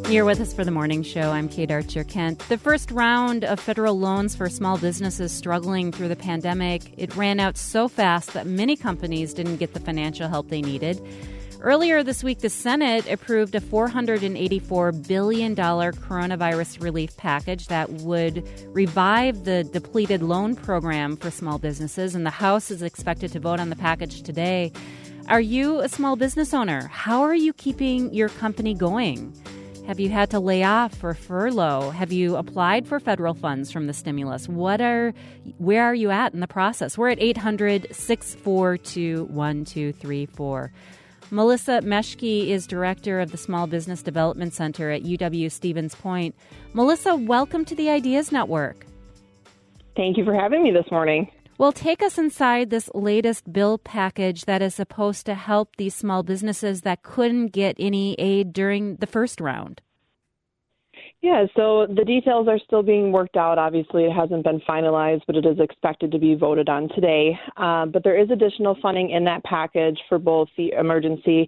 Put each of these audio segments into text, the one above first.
You're with us for the morning show. I'm Kate Archer-Kent. The first round of federal loans for small businesses struggling through the pandemic, it ran out so fast that many companies didn't get the financial help they needed. Earlier this week, the Senate approved a $484 billion coronavirus relief package that would revive the depleted loan program for small businesses, and the House is expected to vote on the package today. Are you a small business owner? How are you keeping your company going? Have you had to lay off or furlough? Have you applied for federal funds from the stimulus? Where are you at in the process? We're at 800-642-1234. Melissa Meschke is director of the Small Business Development Center at UW-Stevens Point. Melissa, welcome to the Ideas Network. Thank you for having me this morning. Well, take us inside this latest bill package that is supposed to help these small businesses that couldn't get any aid during the first round. Yeah, so the details are still being worked out. Obviously, it hasn't been finalized, but it is expected to be voted on today. But there is additional funding in that package for both the emergency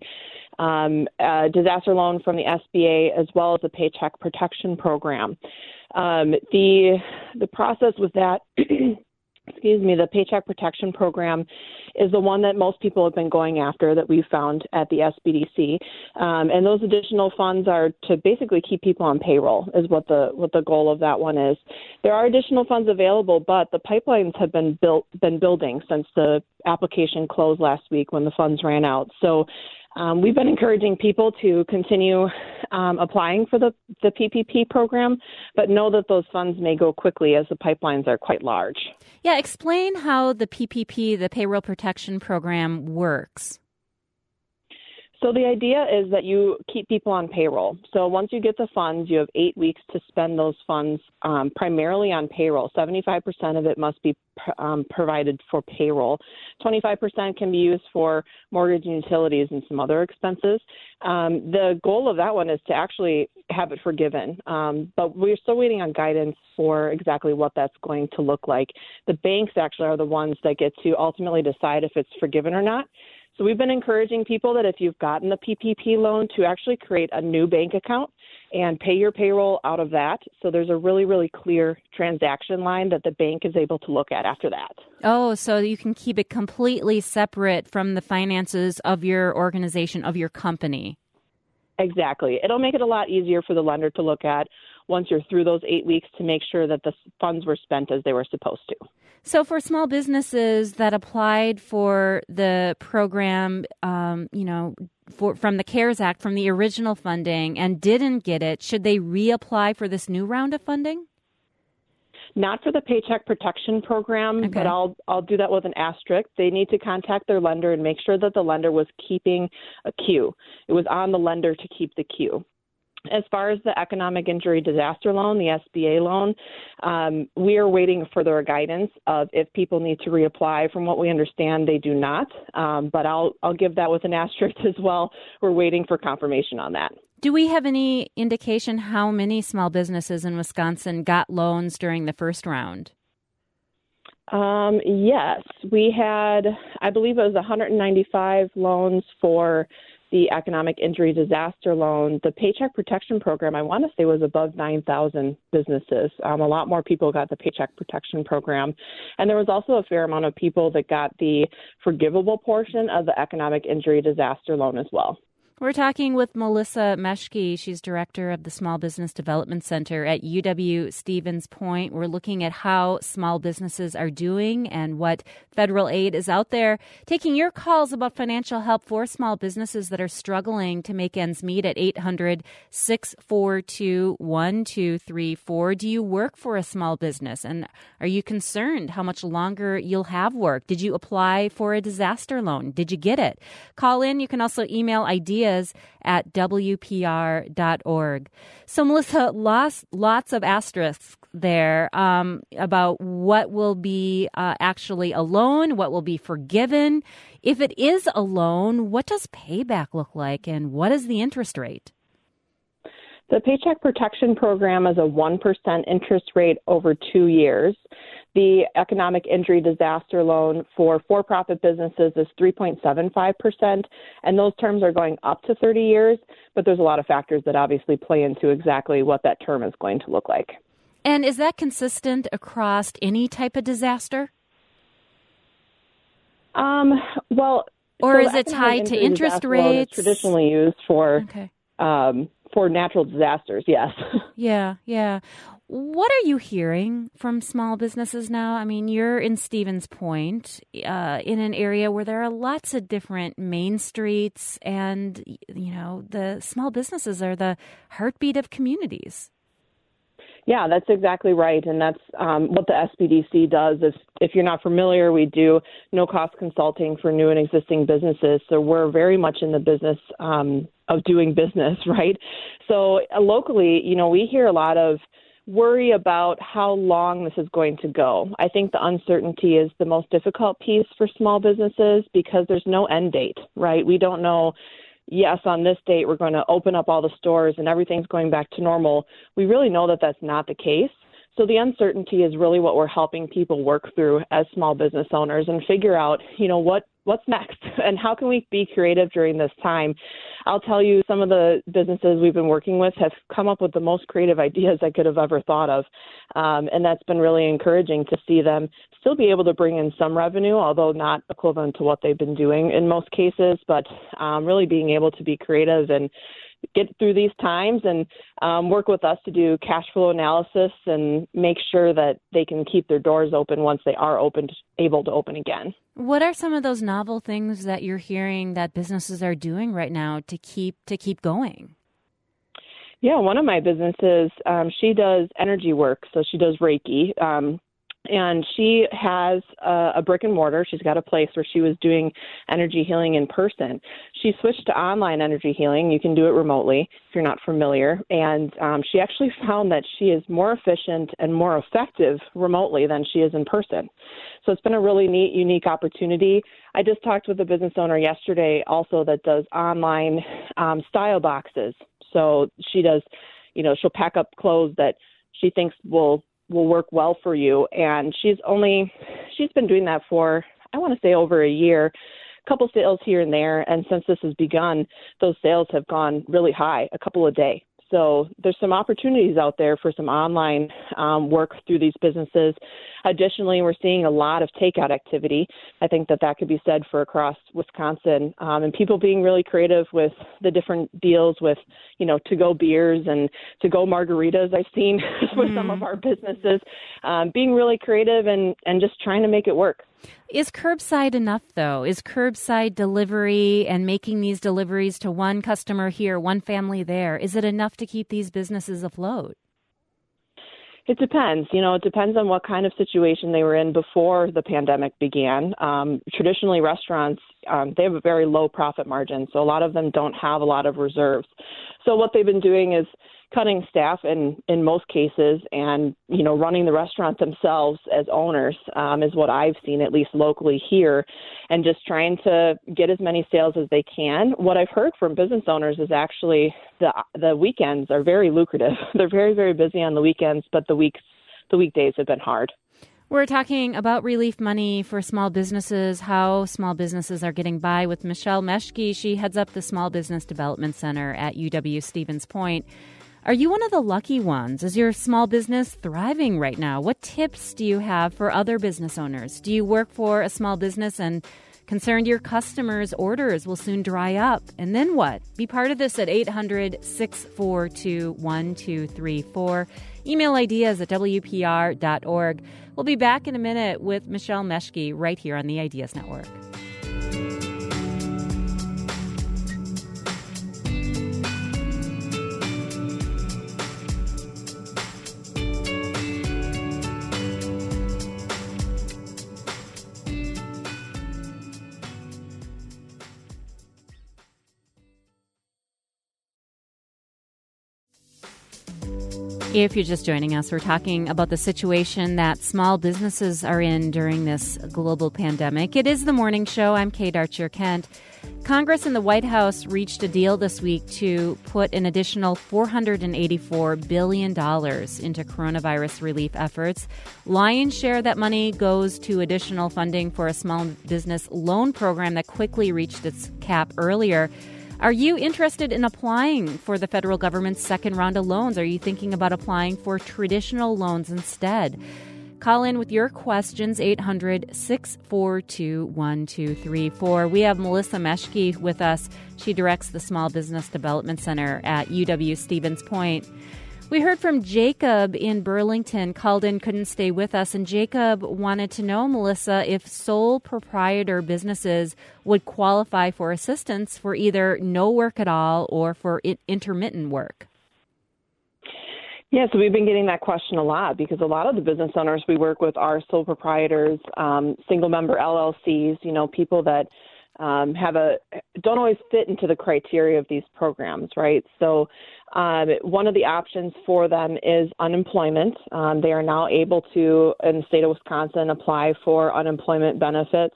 disaster loan from the SBA as well as the Paycheck Protection Program. The process with that the Paycheck Protection Program is the one that most people have been going after that we've found at the SBDC. And those additional funds are to basically keep people on payroll is what the goal of that one is. There are additional funds available, but the pipelines have been building since the application closed last week when the funds ran out. So we've been encouraging people to continue applying for the PPP program, but know that those funds may go quickly as the pipelines are quite large. Yeah, explain how the PPP, the Payroll Protection Program, works. So the idea is that you keep people on payroll. So once you get the funds, you have 8 weeks to spend those funds primarily on payroll. 75% of it must be provided for payroll. 25% can be used for mortgage and utilities and some other expenses. The goal of that one is to actually have it forgiven. But we're still waiting on guidance for exactly what that's going to look like. The banks actually are the ones that get to ultimately decide if it's forgiven or not. So we've been encouraging people that if you've gotten the PPP loan to actually create a new bank account and pay your payroll out of that. So there's a really, really clear transaction line that the bank is able to look at after that. Oh, so you can keep it completely separate from the finances of your organization, of your company. Exactly. It'll make it a lot easier for the lender to look at once you're through those 8 weeks to make sure that the funds were spent as they were supposed to. So for small businesses that applied for the program, from the CARES Act, from the original funding and didn't get it, should they reapply for this new round of funding? Not for the Paycheck Protection Program, okay. But I'll do that with an asterisk. They need to contact their lender and make sure that the lender was keeping a queue. It was on the lender to keep the queue. As far as the Economic Injury Disaster Loan, the SBA loan, we are waiting for their guidance of if people need to reapply. From what we understand, they do not. But I'll give that with an asterisk as well. We're waiting for confirmation on that. Do we have any indication how many small businesses in Wisconsin got loans during the first round? Yes, we had, I believe it was 195 loans for the Economic Injury Disaster Loan. The Paycheck Protection Program, I want to say, was above 9,000 businesses. A lot more people got the Paycheck Protection Program. And there was also a fair amount of people that got the forgivable portion of the Economic Injury Disaster Loan as well. We're talking with Melissa Meschke. She's director of the Small Business Development Center at UW-Stevens Point. We're looking at how small businesses are doing and what federal aid is out there. Taking your calls about financial help for small businesses that are struggling to make ends meet at 800-642-1234. Do you work for a small business? And are you concerned how much longer you'll have work? Did you apply for a disaster loan? Did you get it? Call in. You can also email ideas at WPR.org. So, Melissa, lots of asterisks there about what will be actually a loan, what will be forgiven. If it is a loan, what does payback look like, and what is the interest rate? The Paycheck Protection Program is a 1% interest rate over 2 years. The economic injury disaster loan for for-profit businesses is 3.75%, and those terms are going up to 30 years, but there's a lot of factors that obviously play into exactly what that term is going to look like. And is that consistent across any type of disaster? Or is it tied to interest rates? It's traditionally used for natural disasters, yes. Yeah. What are you hearing from small businesses now? I mean, you're in Stevens Point, in an area where there are lots of different main streets, and, the small businesses are the heartbeat of communities. Yeah, that's exactly right, and that's what the SBDC does. If you're not familiar, we do no-cost consulting for new and existing businesses, so we're very much in the business of doing business, right? So locally, we hear a lot of worry about how long this is going to go. I think the uncertainty is the most difficult piece for small businesses because there's no end date, right? We don't know, yes, on this date we're going to open up all the stores and everything's going back to normal. We really know that that's not the case. So the uncertainty is really what we're helping people work through as small business owners and figure out, what's next and how can we be creative during this time. I'll tell you, some of the businesses we've been working with have come up with the most creative ideas I could have ever thought of. And that's been really encouraging to see them still be able to bring in some revenue, although not equivalent to what they've been doing in most cases, but really being able to be creative and get through these times and work with us to do cash flow analysis and make sure that they can keep their doors open once they are able to open again. What are some of those novel things that you're hearing that businesses are doing right now to keep going? Yeah, one of my businesses, she does energy work, so she does Reiki. And she has a brick and mortar. She's got a place where she was doing energy healing in person. She switched to online energy healing. You can do it remotely if you're not familiar. And she actually found that she is more efficient and more effective remotely than she is in person. So it's been a really neat, unique opportunity. I just talked with a business owner yesterday also that does online style boxes. So she does, she'll pack up clothes that she thinks will work well for you. And she's been doing that for, I want to say, over a year, a couple sales here and there. And since this has begun, those sales have gone really high, a couple a day. So there's some opportunities out there for some online work through these businesses. Additionally, we're seeing a lot of takeout activity. I think that could be said for across Wisconsin, and people being really creative with the different deals with, to-go beers and to-go margaritas I've seen with some of our businesses, being really creative and just trying to make it work. Is curbside enough, though? Is curbside delivery and making these deliveries to one customer here, one family there, is it enough to keep these businesses afloat? It depends. It depends on what kind of situation they were in before the pandemic began. Traditionally, restaurants, they have a very low profit margin, so a lot of them don't have a lot of reserves. So what they've been doing is cutting staff in most cases and, running the restaurant themselves as owners is what I've seen, at least locally here, and just trying to get as many sales as they can. What I've heard from business owners is actually the weekends are very lucrative. They're very, very busy on the weekends, but the weekdays have been hard. We're talking about relief money for small businesses, how small businesses are getting by with Michelle Meschke. She heads up the Small Business Development Center at UW Stevens Point. Are you one of the lucky ones? Is your small business thriving right now? What tips do you have for other business owners? Do you work for a small business and concerned your customers' orders will soon dry up? And then what? Be part of this at 800-642-1234. Email ideas at WPR.org. We'll be back in a minute with Michelle Meschke right here on the Ideas Network. If you're just joining us, we're talking about the situation that small businesses are in during this global pandemic. It is the morning show. I'm Kate Archer-Kent. Congress and the White House reached a deal this week to put an additional $484 billion into coronavirus relief efforts. Lion's share of that money goes to additional funding for a small business loan program that quickly reached its cap earlier. Are you interested in applying for the federal government's second round of loans? Are you thinking about applying for traditional loans instead? Call in with your questions, 800-642-1234. We have Melissa Meschke with us. She directs the Small Business Development Center at UW-Stevens Point. We heard from Jacob in Burlington, called in, couldn't stay with us. And Jacob wanted to know, Melissa, if sole proprietor businesses would qualify for assistance for either no work at all or for intermittent work. Yeah, so we've been getting that question a lot because a lot of the business owners we work with are sole proprietors, single member LLCs, people that don't always fit into the criteria of these programs, right? So one of the options for them is unemployment. They are now able to, in the state of Wisconsin, apply for unemployment benefits.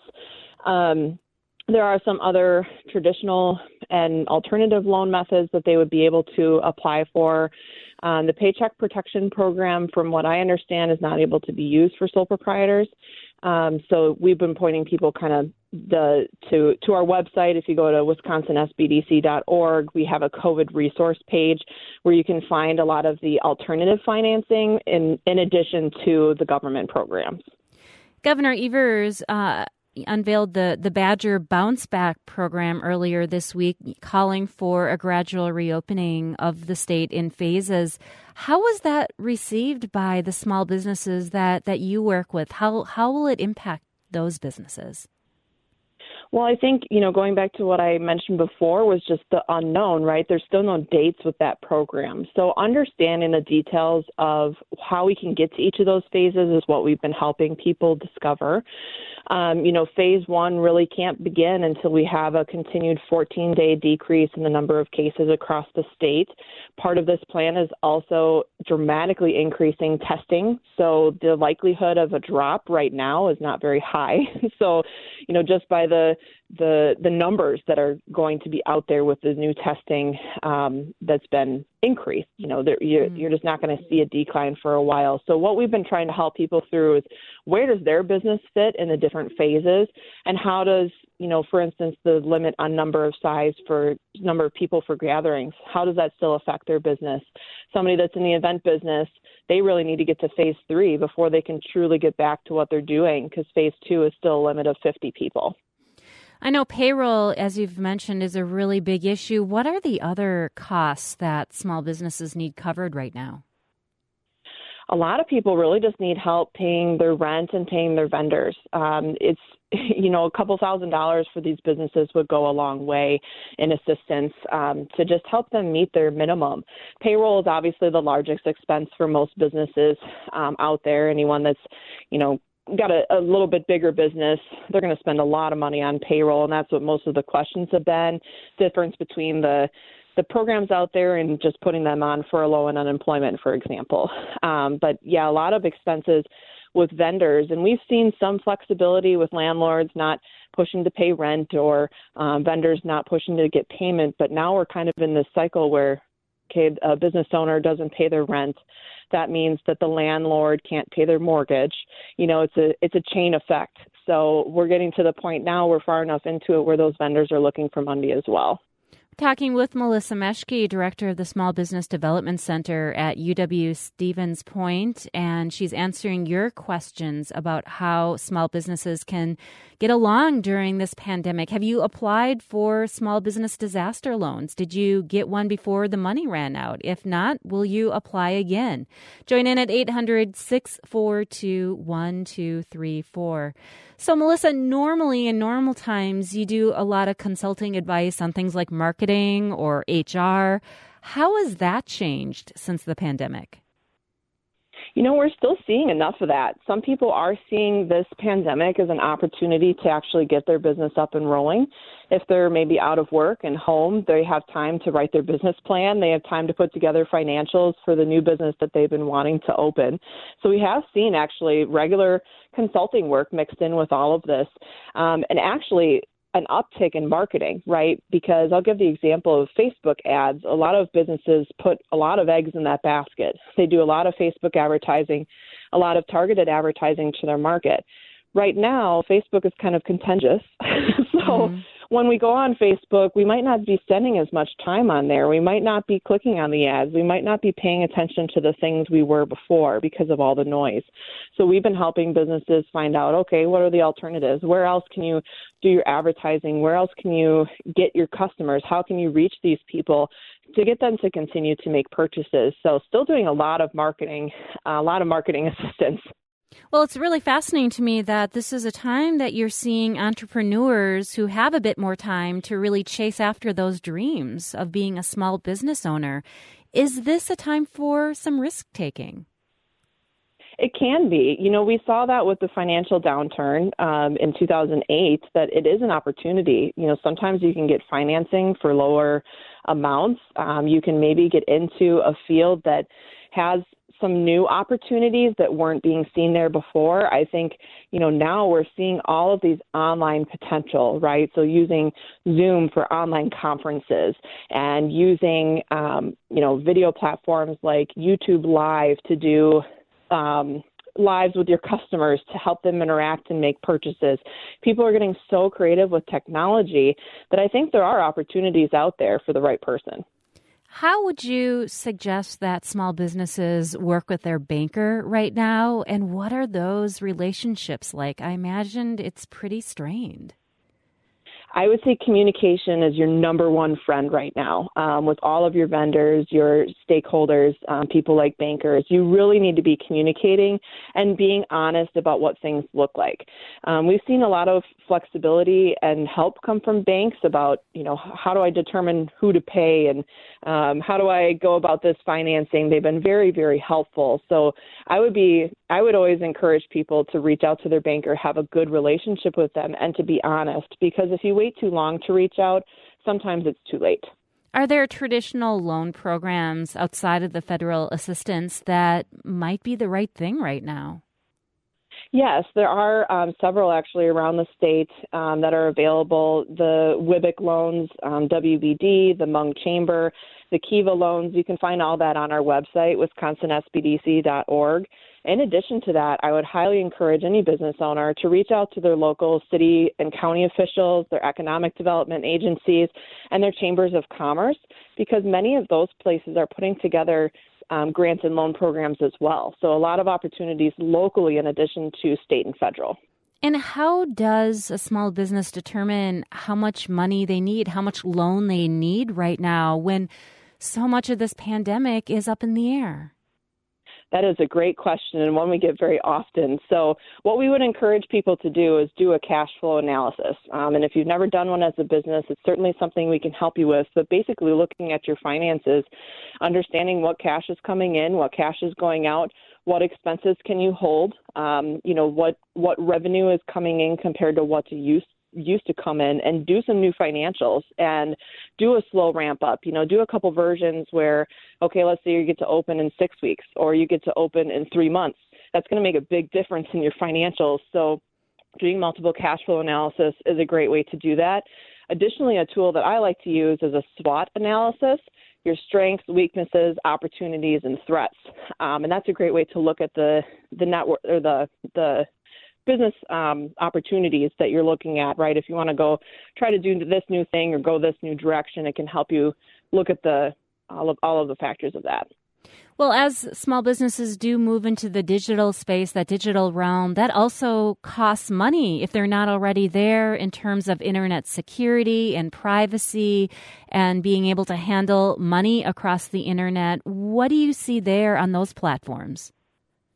There are some other traditional and alternative loan methods that they would be able to apply for. The Paycheck Protection Program, from what I understand, is not able to be used for sole proprietors. So we've been pointing people kind of to our website. If you go to wisconsinsbdc.org, we have a COVID resource page where you can find a lot of the alternative financing in addition to the government programs. Governor Evers unveiled the Badger Bounce Back program earlier this week, calling for a gradual reopening of the state in phases. How was that received by the small businesses that you work with? How will it impact those businesses? Well, I think, going back to what I mentioned before was just the unknown, right? There's still no dates with that program. So understanding the details of how we can get to each of those phases is what we've been helping people discover. Phase one really can't begin until we have a continued 14-day decrease in the number of cases across the state. Part of this plan is also dramatically increasing testing. So the likelihood of a drop right now is not very high. So, just by the numbers that are going to be out there with the new testing that's been increased, you're just not going to see a decline for a while. So what we've been trying to help people through is where does their business fit in the different phases, and how does, for instance, the limit on number of people for gatherings, how does that still affect their business? Somebody that's in the event business, they really need to get to phase 3 before they can truly get back to what they're doing, because phase 2 is still a limit of 50 people. I know payroll, as you've mentioned, is a really big issue. What are the other costs that small businesses need covered right now? A lot of people really just need help paying their rent and paying their vendors. It's, a couple $1,000s for these businesses would go a long way in assistance to just help them meet their minimum. Payroll is obviously the largest expense for most businesses out there. Anyone that's, got a little bit bigger business, they're going to spend a lot of money on payroll, and that's what most of the questions have been. Difference between the programs out there and just putting them on furlough and unemployment, for example. But yeah, a lot of expenses with vendors, and we've seen some flexibility with landlords not pushing to pay rent or vendors not pushing to get payment. But now we're kind of in this cycle where a business owner doesn't pay their rent. That means that the landlord can't pay their mortgage. It's a chain effect. So we're getting to the point now, we're far enough into it where those vendors are looking for money as well. Talking with Melissa Meschke, director of the Small Business Development Center at UW-Stevens Point, and she's answering your questions about how small businesses can get along during this pandemic. Have you applied for small business disaster loans? Did you get one before the money ran out? If not, will you apply again? Join in at 800-642-1234. So, Melissa, normally in normal times, you do a lot of consulting advice on things like marketing or HR. How has that changed since the pandemic? We're still seeing enough of that. Some people are seeing this pandemic as an opportunity to actually get their business up and rolling. If they're maybe out of work and home, they have time to write their business plan. They have time to put together financials for the new business that they've been wanting to open. So we have seen actually regular consulting work mixed in with all of this. And actually, an uptick in marketing, right? Because I'll give the example of Facebook ads. A lot of businesses put a lot of eggs in that basket. They do a lot of Facebook advertising, a lot of targeted advertising to their market. Right now, Facebook is kind of contentious. When we go on Facebook, we might not be spending as much time on there. We might not be clicking on the ads. We might not be paying attention to the things we were before because of all the noise. So we've been helping businesses find out, okay, what are the alternatives? Where else can you do your advertising? Where else can you get your customers? How can you reach these people to get them to continue to make purchases? So still doing a lot of marketing assistance. Well, it's really fascinating to me that this is a time that you're seeing entrepreneurs who have a bit more time to really chase after those dreams of being a small business owner. Is this a time for some risk taking? It can be. We saw that with the financial downturn in 2008, that it is an opportunity. Sometimes you can get financing for lower amounts. You can maybe get into a field that has some new opportunities that weren't being seen there before. I think, now we're seeing all of these online potential, right? So using Zoom for online conferences and using, video platforms like YouTube Live to do lives with your customers to help them interact and make purchases. People are getting so creative with technology that I think there are opportunities out there for the right person. How would you suggest that small businesses work with their banker right now? And what are those relationships like? I imagined it's pretty strained. I would say communication is your number one friend right now with all of your vendors, your stakeholders, people like bankers. You really need to be communicating and being honest about what things look like. We've seen a lot of flexibility and help come from banks about, how do I determine who to pay and how do I go about this financing? They've been very, very helpful. So I would always encourage people to reach out to their banker, have a good relationship with them, and to be honest, because if you wait too long to reach out, sometimes it's too late. Are there traditional loan programs outside of the federal assistance that might be the right thing right now? Yes, there are several actually around the state that are available. The WIBIC loans, WBD, the Hmong Chamber, the Kiva loans. You can find all that on our website, wisconsinsbdc.org. In addition to that, I would highly encourage any business owner to reach out to their local city and county officials, their economic development agencies, and their chambers of commerce, because many of those places are putting together grants and loan programs as well. So a lot of opportunities locally in addition to state and federal. And how does a small business determine how much money they need, how much loan they need right now when so much of this pandemic is up in the air? That is a great question and one we get very often. So what we would encourage people to do is do a cash flow analysis. And if you've never done one as a business, it's certainly something we can help you with. But basically looking at your finances, understanding what cash is coming in, what cash is going out, what expenses can you hold, what revenue is coming in compared to what's used to come in, and do some new financials and do a slow ramp up. Do a couple versions where, okay, let's say you get to open in 6 weeks or you get to open in 3 months. That's going to make a big difference in your financials. So doing multiple cash flow analysis is a great way to do that. Additionally, a tool that I like to use is a SWOT analysis, your strengths, weaknesses, opportunities, and threats. And that's a great way to look at the network or the business opportunities that you're looking at, right? If you want to go try to do this new thing or go this new direction, it can help you look at all of the factors of that. Well, as small businesses do move into the digital space, that digital realm, that also costs money if they're not already there in terms of internet security and privacy and being able to handle money across the internet. What do you see there on those platforms?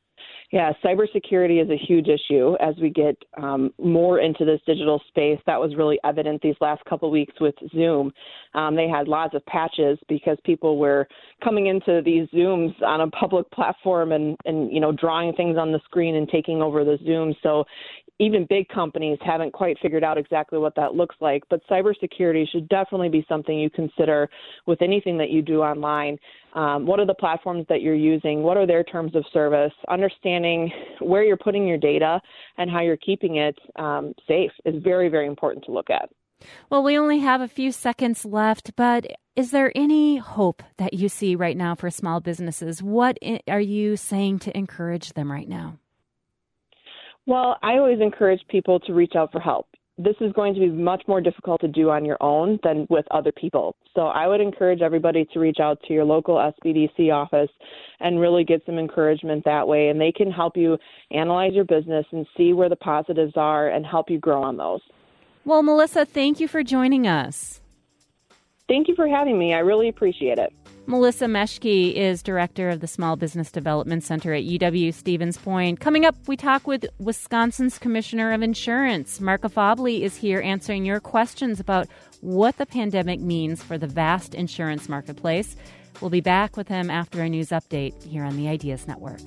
Yeah, cybersecurity is a huge issue as we get more into this digital space. That was really evident these last couple of weeks with Zoom. They had lots of patches because people were coming into these Zooms on a public platform and drawing things on the screen and taking over the Zoom. So even big companies haven't quite figured out exactly what that looks like. But cybersecurity should definitely be something you consider with anything that you do online. What are the platforms that you're using? What are their terms of service? Understanding where you're putting your data and how you're keeping it safe is very, very important to look at. Well, we only have a few seconds left, but is there any hope that you see right now for small businesses? What are you saying to encourage them right now? Well, I always encourage people to reach out for help. This is going to be much more difficult to do on your own than with other people. So I would encourage everybody to reach out to your local SBDC office and really get some encouragement that way. And they can help you analyze your business and see where the positives are and help you grow on those. Well, Melissa, thank you for joining us. Thank you for having me. I really appreciate it. Melissa Meschke is director of the Small Business Development Center at UW-Stevens Point. Coming up, we talk with Wisconsin's Commissioner of Insurance. Mark Afable is here answering your questions about what the pandemic means for the vast insurance marketplace. We'll be back with him after a news update here on the Ideas Network.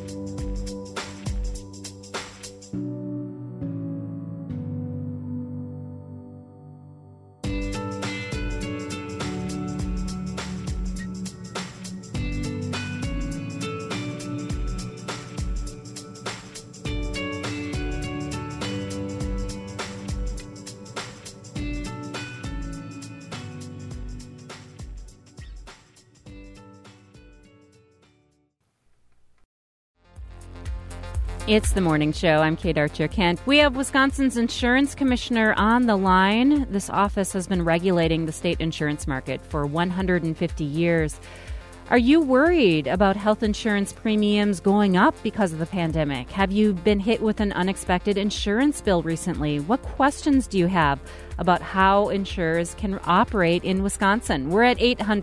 It's the morning show. I'm Kate Archer-Kent. We have Wisconsin's insurance commissioner on the line. This office has been regulating the state insurance market for 150 years. Are you worried about health insurance premiums going up because of the pandemic? Have you been hit with an unexpected insurance bill recently? What questions do you have about how insurers can operate in Wisconsin? We're at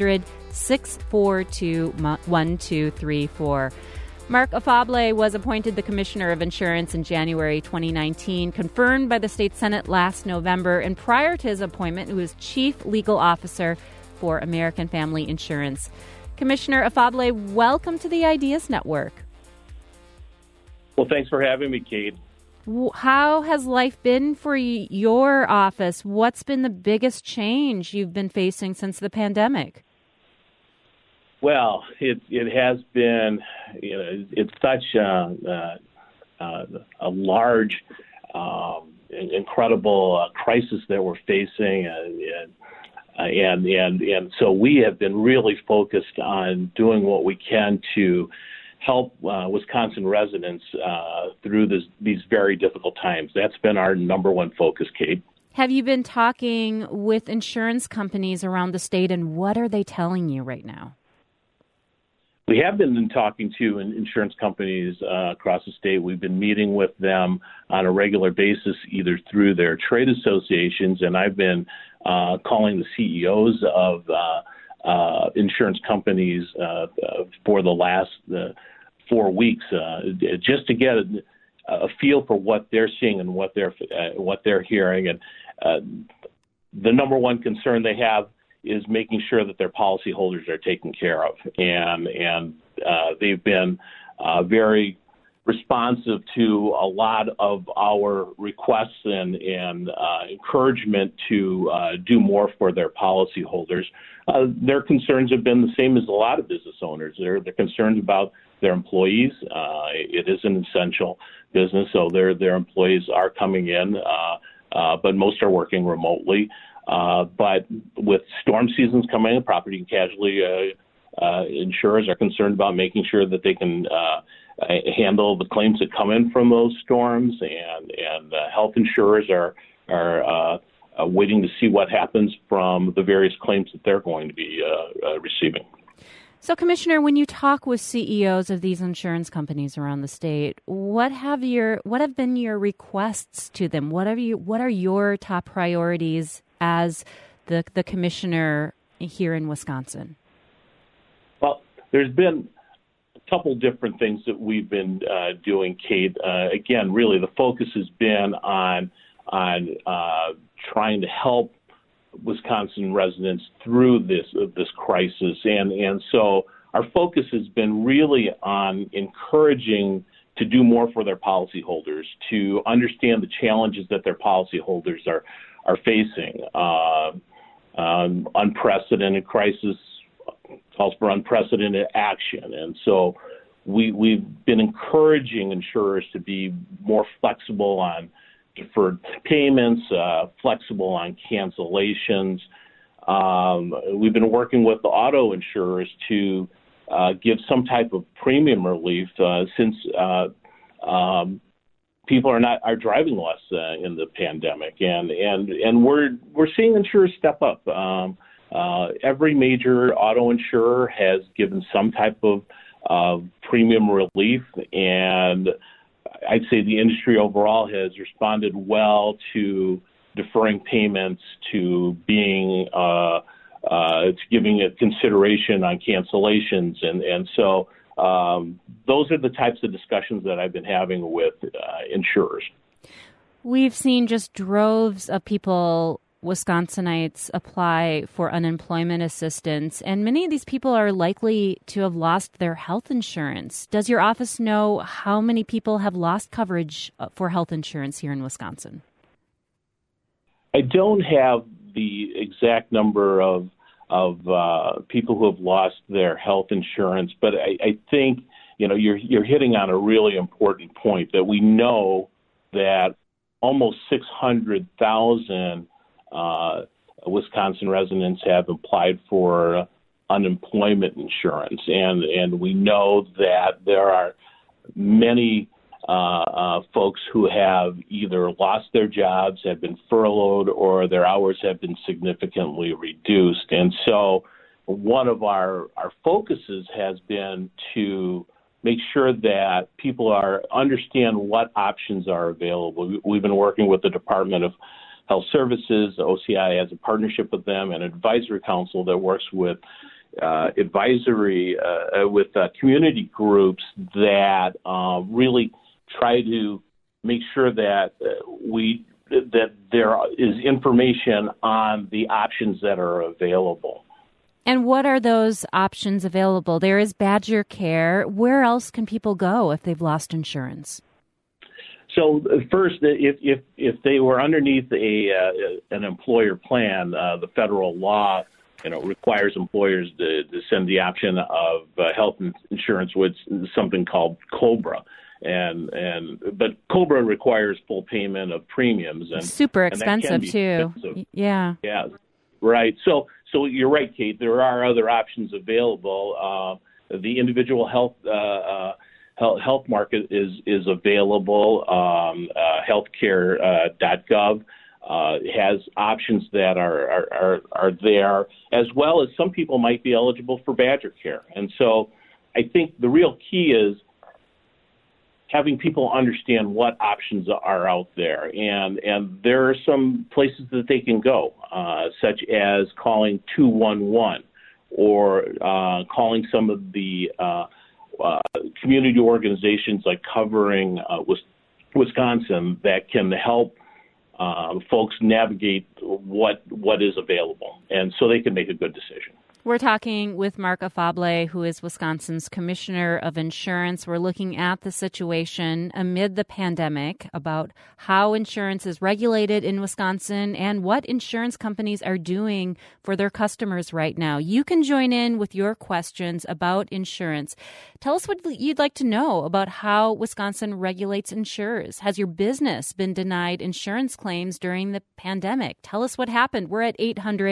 800-642-1234. Mark Afable was appointed the Commissioner of Insurance in January 2019, confirmed by the State Senate last November, and prior to his appointment, he was Chief Legal Officer for American Family Insurance. Commissioner Afable, welcome to the Ideas Network. Well, thanks for having me, Kate. How has life been for your office? What's been the biggest change you've been facing since the pandemic? Well, it has been, it's such a large, incredible crisis that we're facing, and so we have been really focused on doing what we can to help Wisconsin residents through these very difficult times. That's been our number one focus, Kate. Have you been talking with insurance companies around the state, and what are they telling you right now? We have been talking to insurance companies across the state. We've been meeting with them on a regular basis, either through their trade associations, and I've been calling the CEOs of insurance companies for the last 4 weeks, just to get a feel for what they're seeing and what they're hearing. And the number one concern they have is making sure that their policyholders are taken care of, and they've been very responsive to a lot of our requests and encouragement to do more for their policyholders. Their concerns have been the same as a lot of business owners. They're concerned about their employees. It is an essential business, so their employees are coming in, but most are working remotely. But with storm seasons coming in, property and casualty insurers are concerned about making sure that they can handle the claims that come in from those storms, and health insurers are waiting to see what happens from the various claims that they're going to be receiving. So, Commissioner, when you talk with CEOs of these insurance companies around the state, what have been your requests to them? What are your top priorities as the commissioner here in Wisconsin? Well, there's been couple different things that we've been doing, Kate. Again, really, the focus has been on trying to help Wisconsin residents through this crisis, and so our focus has been really on encouraging to do more for their policyholders, to understand the challenges that their policyholders are facing. Unprecedented crisis calls for unprecedented action, and so we've been encouraging insurers to be more flexible on deferred payments, flexible on cancellations. We've been working with the auto insurers to give some type of premium relief since people are driving less in the pandemic, and we're seeing insurers step up. Every major auto insurer has given some type of premium relief, and I'd say the industry overall has responded well to deferring payments, to being to giving it consideration on cancellations, and so those are the types of discussions that I've been having with insurers. We've seen just droves of people, Wisconsinites, apply for unemployment assistance, and many of these people are likely to have lost their health insurance. Does your office know how many people have lost coverage for health insurance here in Wisconsin? I don't have the exact number of people who have lost their health insurance, but I think you're hitting on a really important point, that we know that almost 600,000 Wisconsin residents have applied for unemployment insurance, and we know that there are many folks who have either lost their jobs, have been furloughed, or their hours have been significantly reduced. And so one of our focuses has been to make sure that people understand what options are available. We've been working with the Department of Health Services. OCI has a partnership with them, and an advisory council that works with community groups that really try to make sure that that there is information on the options that are available. And what are those options available? There is Badger Care. Where else can people go if they've lost insurance? So first, if they were underneath an employer plan, the federal law requires employers to send the option of health insurance with something called COBRA. But COBRA requires full payment of premiums, and super expensive too. Expensive. Yeah, right. So you're right, Kate. There are other options available. The individual health market is available. Healthcare.gov has options that are there, as well as some people might be eligible for Badger Care. And so I think the real key is having people understand what options are out there. And there are some places that they can go, such as calling 211 or calling some of the community organizations like Covering Wisconsin that can help folks navigate what is available, and so they can make a good decision. We're talking with Mark Afable, who is Wisconsin's Commissioner of Insurance. We're looking at the situation amid the pandemic, about how insurance is regulated in Wisconsin and what insurance companies are doing for their customers right now. You can join in with your questions about insurance. Tell us what you'd like to know about how Wisconsin regulates insurers. Has your business been denied insurance claims during the pandemic? Tell us what happened. We're at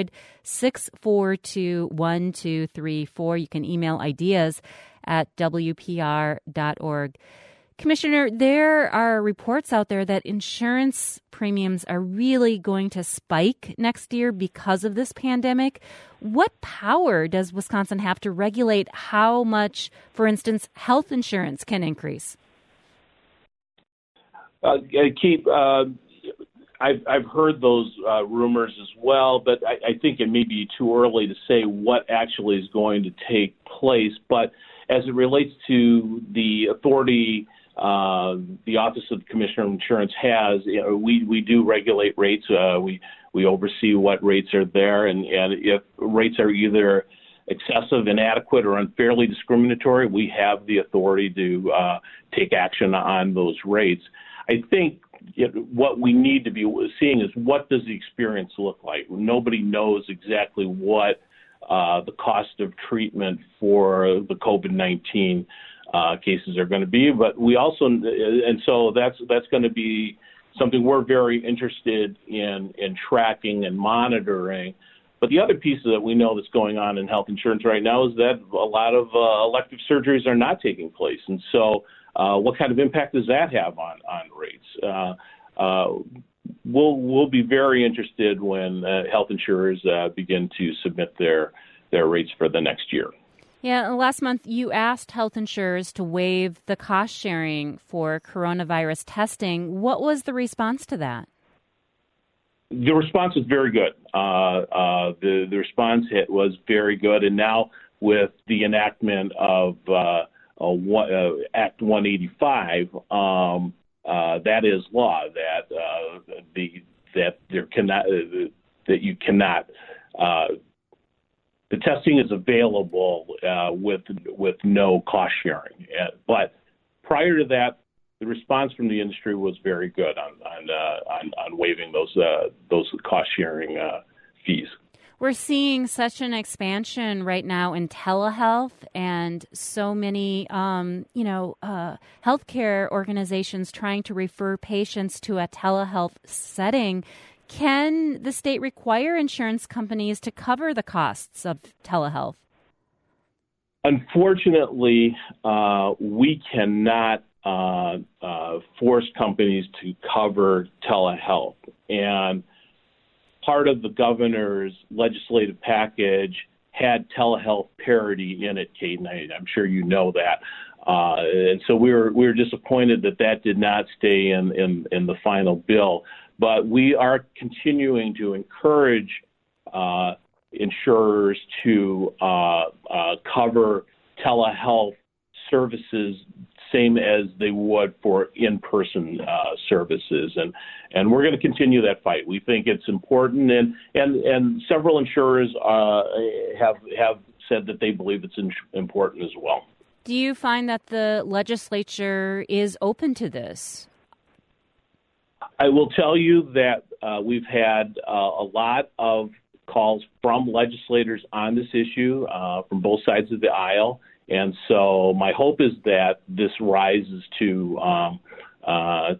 800-642-1234. You can email ideas at WPR.org. Commissioner, there are reports out there that insurance premiums are really going to spike next year because of this pandemic. What power does Wisconsin have to regulate how much, for instance, health insurance can increase? Keep. I've heard those rumors as well, but I think it may be too early to say what actually is going to take place. But as it relates to the authority the Office of the Commissioner of Insurance has, we do regulate rates. We oversee what rates are there, and if rates are either excessive, inadequate, or unfairly discriminatory, we have the authority to take action on those rates. I think what we need to be seeing is, what does the experience look like? Nobody knows exactly what the cost of treatment for the COVID-19 cases are going to be, but we also, and so that's going to be something we're very interested in tracking and monitoring. But the other piece that we know that's going on in health insurance right now is that a lot of elective surgeries are not taking place. And so what kind of impact does that have on rates? We'll be very interested when health insurers begin to submit their rates for the next year. Yeah, last month you asked health insurers to waive the cost sharing for coronavirus testing. What was the response to that? The response was very good. The response was very good, and now with the enactment of Act 185, that is law. The testing is available with no cost sharing. But prior to that, the response from the industry was very good on waiving those cost sharing fees. We're seeing such an expansion right now in telehealth, and so many, healthcare organizations trying to refer patients to a telehealth setting. Can the state require insurance companies to cover the costs of telehealth? Unfortunately, we cannot force companies to cover telehealth. And part of the governor's legislative package had telehealth parity in it, Kate, and I'm sure you know that. And so we were disappointed that did not stay in the final bill. But we are continuing to encourage insurers to cover telehealth services same as they would for in-person services, and we're going to continue that fight. We think it's important, and several insurers have said that they believe it's important as well. Do you find that the legislature is open to this? I will tell you that we've had a lot of calls from legislators on this issue from both sides of the aisle, and so my hope is that this rises to an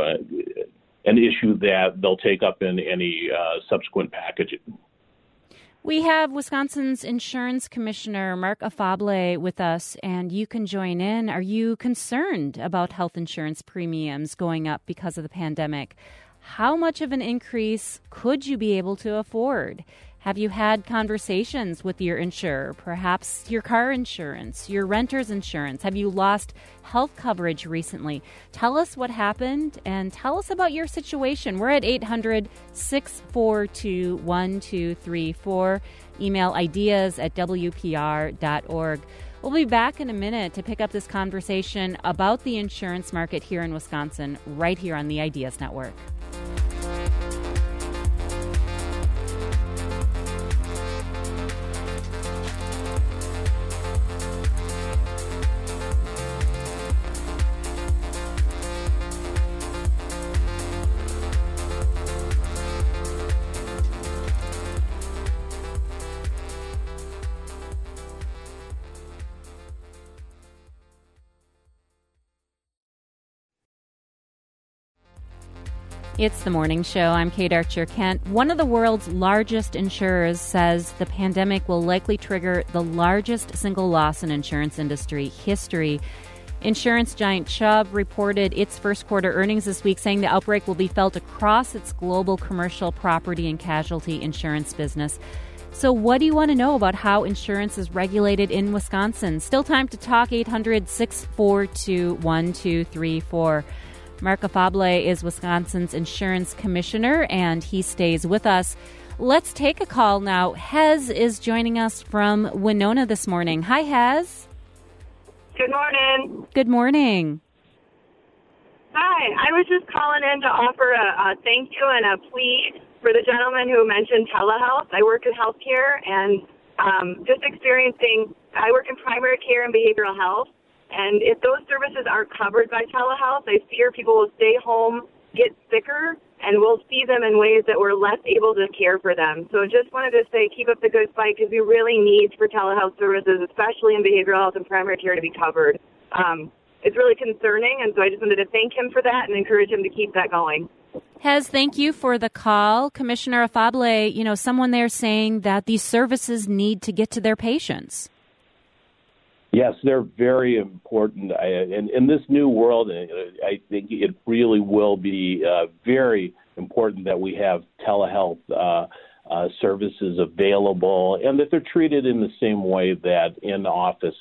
issue that they'll take up in any subsequent package. We have Wisconsin's Insurance Commissioner Mark Afable with us, and you can join in. Are you concerned about health insurance premiums going up because of the pandemic? How much of an increase could you be able to afford? Have you had conversations with your insurer, perhaps your car insurance, your renter's insurance? Have you lost health coverage recently? Tell us what happened and tell us about your situation. We're at 800-642-1234. Email ideas@wpr.org. We'll be back in a minute to pick up this conversation about the insurance market here in Wisconsin, right here on the Ideas Network. It's the morning show. I'm Kate Archer-Kent. One of the world's largest insurers says the pandemic will likely trigger the largest single loss in insurance industry history. Insurance giant Chubb reported its first quarter earnings this week, saying the outbreak will be felt across its global commercial property and casualty insurance business. So what do you want to know about how insurance is regulated in Wisconsin? Still time to talk. 800-642-1234. Mark Afable is Wisconsin's insurance commissioner, and he stays with us. Let's take a call now. Hez is joining us from Winona this morning. Hi, Hez. Good morning. Good morning. Hi. I was just calling in to offer a thank you and a plea for the gentleman who mentioned telehealth. I work in healthcare and just experiencing, I work in primary care and behavioral health. And if those services aren't covered by telehealth, I fear people will stay home, get sicker, and we'll see them in ways that we're less able to care for them. So just wanted to say keep up the good fight because we really need for telehealth services, especially in behavioral health and primary care, to be covered. It's really concerning, and so I just wanted to thank him for that and encourage him to keep that going. Hez, thank you for the call. Commissioner Afable, someone there saying that these services need to get to their patients. Yes, they're very important. In this new world, I think it really will be very important that we have telehealth services available and that they're treated in the same way that in-office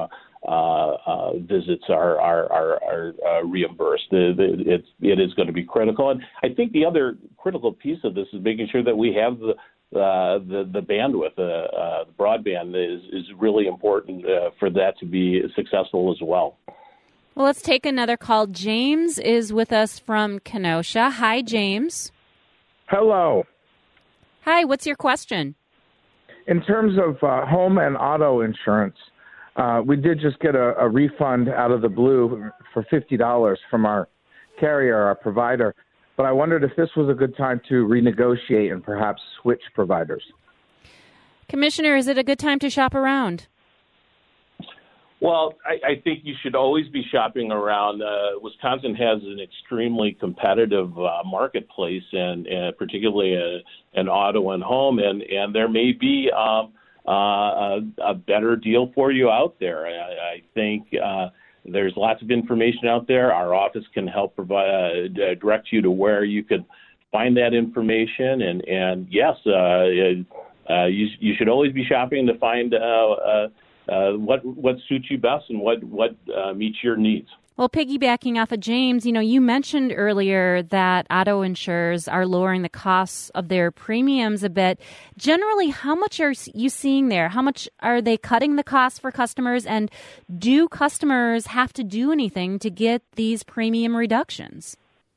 visits are reimbursed. It is going to be critical. And I think the other critical piece of this is making sure that we have the bandwidth. The broadband is really important for that to be successful as well. Well, let's take another call. James is with us from Kenosha. Hi, James. Hello. Hi, what's your question? In terms of home and auto insurance, we did just get a refund out of the blue for $50 from our carrier, our provider. But I wondered if this was a good time to renegotiate and perhaps switch providers. Commissioner, is it a good time to shop around? Well, I think you should always be shopping around. Wisconsin has an extremely competitive marketplace, and particularly an auto and home, and there may be a better deal for you out there. I think there's lots of information out there. Our office can help provide direct you to where you could find that information. And yes, you should always be shopping to find what suits you best and what meets your needs. Well, piggybacking off of James, you mentioned earlier that auto insurers are lowering the costs of their premiums a bit. Generally, how much are you seeing there? How much are they cutting the costs for customers? And do customers have to do anything to get these premium reductions?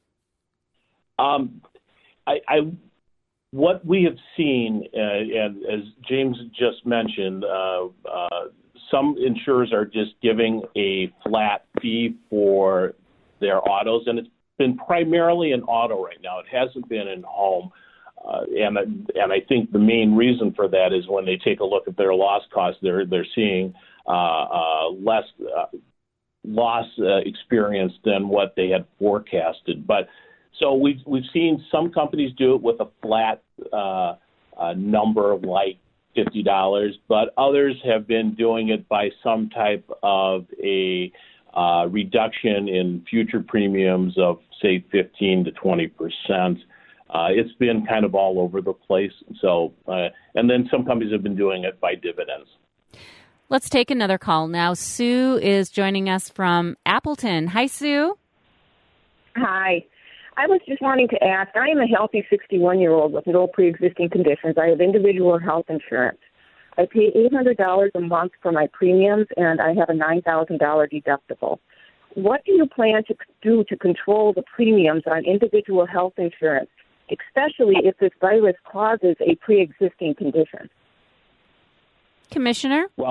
What we have seen, and as James just mentioned, some insurers are just giving a flat fee for their autos, and it's been primarily in auto right now. It hasn't been in home, and I think the main reason for that is when they take a look at their loss costs, they're seeing less loss experience than what they had forecasted. But so we've seen some companies do it with a flat number like $50, but others have been doing it by some type of a reduction in future premiums of, say, 15 to 20%. It's been kind of all over the place. So, and then some companies have been doing it by dividends. Let's take another call now. Sue is joining us from Appleton. Hi, Sue. Hi. I was just wanting to ask, I am a healthy 61-year-old with no pre-existing conditions. I have individual health insurance. I pay $800 a month for my premiums, and I have a $9,000 deductible. What do you plan to do to control the premiums on individual health insurance, especially if this virus causes a pre-existing condition? Commissioner? Well,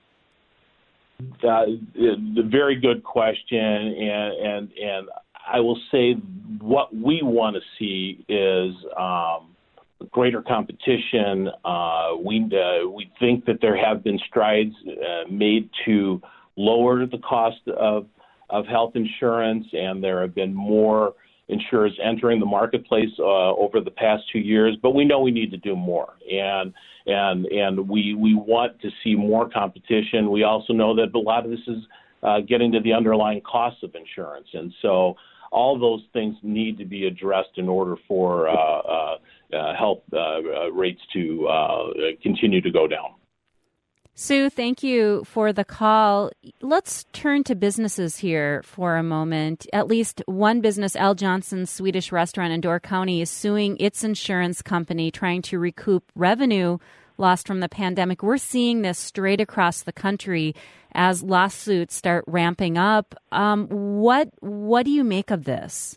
the very good question, and I will say what we want to see is greater competition. We think that there have been strides made to lower the cost of health insurance, and there have been more insurers entering the marketplace over the past 2 years. But we know we need to do more, and we want to see more competition. We also know that a lot of this is getting to the underlying costs of insurance, and so all those things need to be addressed in order for health rates to continue to go down. Sue, thank you for the call. Let's turn to businesses here for a moment. At least one business, L. Johnson's Swedish restaurant in Door County, is suing its insurance company, trying to recoup revenue lost from the pandemic. We're seeing this straight across the country as lawsuits start ramping up. What do you make of this?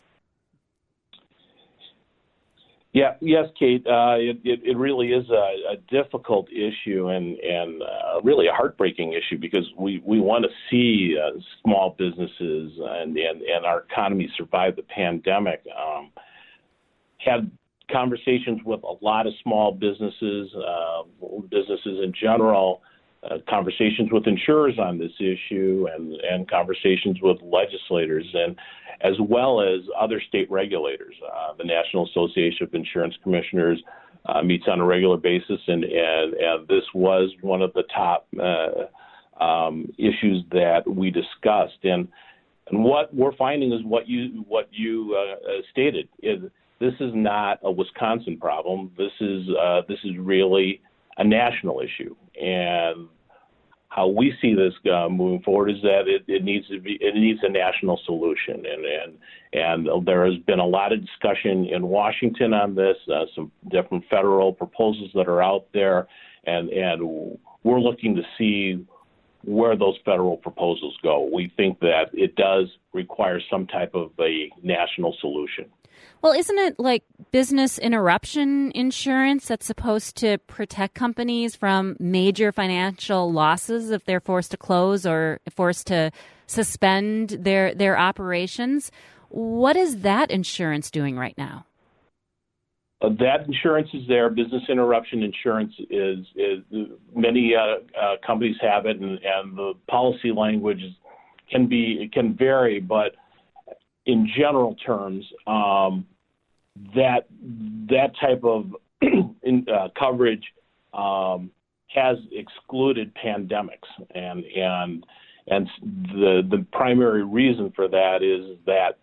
Yeah, yes, Kate. It really is a difficult issue and really a heartbreaking issue because we want to see small businesses and our economy survive the pandemic. Had conversations with a lot of small businesses, businesses in general, conversations with insurers on this issue, and conversations with legislators, and as well as other state regulators. The National Association of Insurance Commissioners meets on a regular basis, and this was one of the top issues that we discussed. And what we're finding is what you stated is this is not a Wisconsin problem. This is really a national issue, and how we see this moving forward is that it needs a national solution, and there has been a lot of discussion in Washington on this, some different federal proposals that are out there, and we're looking to see where those federal proposals go. We think that it does require some type of a national solution. Well, isn't it like business interruption insurance that's supposed to protect companies from major financial losses if they're forced to close or forced to suspend their operations? What is that insurance doing right now? That insurance is there. Business interruption insurance is many companies have it, and the policy language can vary, but in general terms, that type of coverage has excluded pandemics, and the primary reason for that is that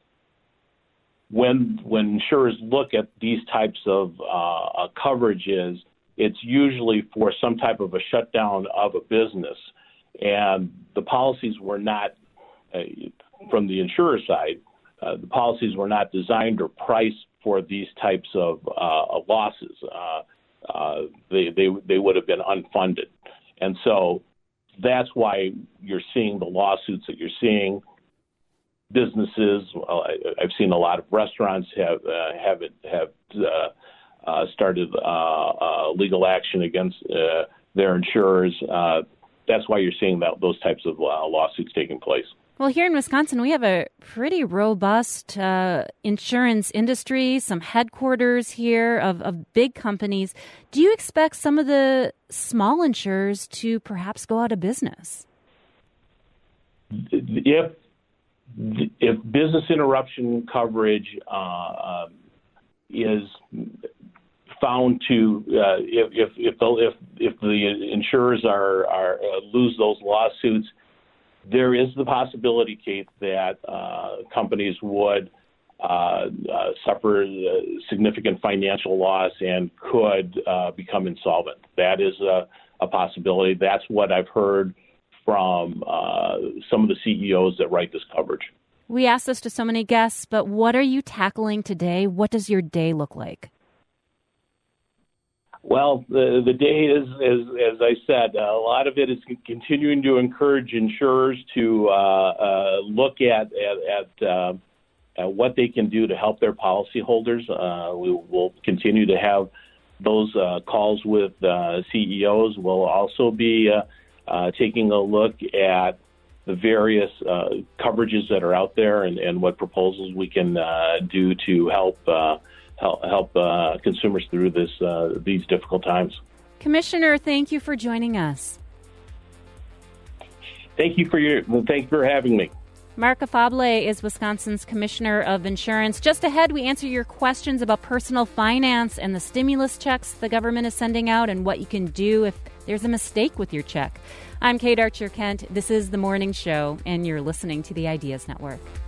when insurers look at these types of coverages, it's usually for some type of a shutdown of a business, and the policies were not from the insurer side. The policies were not designed or priced for these types of losses. They would have been unfunded. And so that's why you're seeing the lawsuits that you're seeing. Businesses, I've seen a lot of restaurants have started legal action against their insurers. That's why you're seeing those types of lawsuits taking place. Well, here in Wisconsin, we have a pretty robust insurance industry, some headquarters here of big companies. Do you expect some of the small insurers to perhaps go out of business? If business interruption coverage is found to, if the insurers are lose those lawsuits, there is the possibility, Kate, that companies would suffer significant financial loss and could become insolvent. That is a possibility. That's what I've heard from some of the CEOs that write this coverage. We ask this to so many guests, but what are you tackling today? What does your day look like? Well, the day is, as I said, a lot of it is continuing to encourage insurers to look at what they can do to help their policyholders. We will continue to have those calls with CEOs. We'll also be taking a look at the various coverages that are out there and what proposals we can do to help consumers through these difficult times. Commissioner, thank you for joining us. Thank you for having me. Mark Afable is Wisconsin's Commissioner of Insurance. Just ahead, we answer your questions about personal finance and the stimulus checks the government is sending out and what you can do if there's a mistake with your check. I'm Kate Archer-Kent. This is The Morning Show, and you're listening to the Ideas Network.